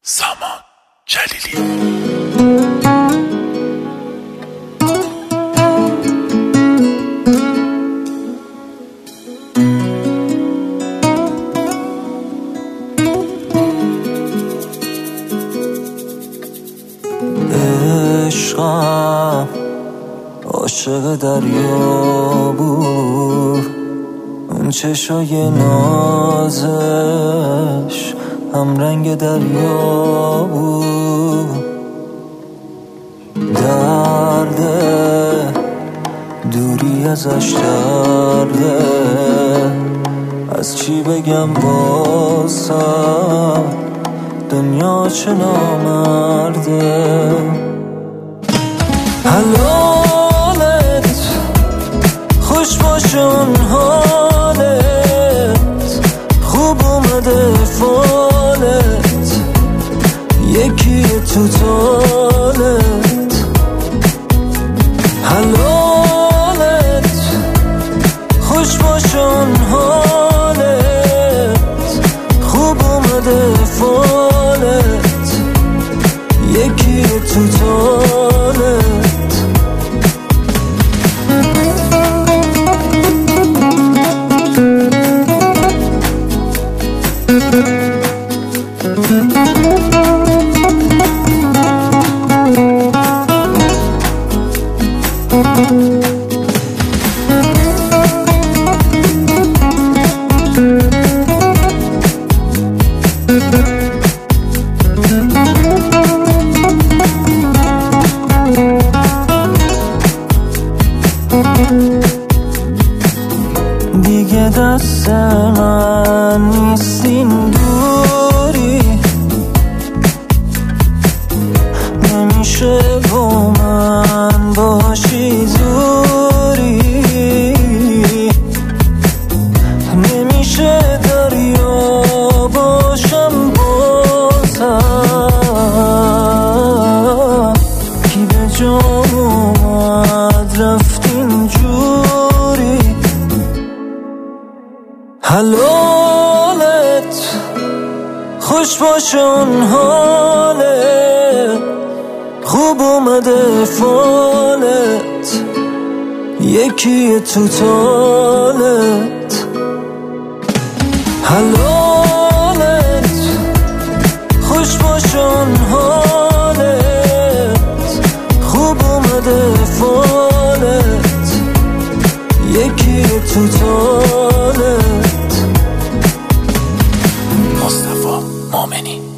سامان جلیلی. عشقم عاشق دریا بود، اون چشای نازش هم رنگ دریا بود. درده دوری ازش درده، از چی بگم بازم دنیا چه نامرده. حلالت خوش باشه اون حالت، خوب اومده فالت، یکی تو تالت. حلالت خوش باشه اون حالت، خوب اومده فالت، یکی تو تالت. دیگه دست من نیستین دوری، نمیشه با من باشی زوری، نمیشه دریا باشم بازم. کی به جام اومد رفت اینجوری. حلالت خوش باشه اون حالت، خوب اومده فالت، یکی تو تالت. حلالت خوش باشه اون حالت، خوب اومده فالت، یکی تو تالت. مصطفی مؤمنی.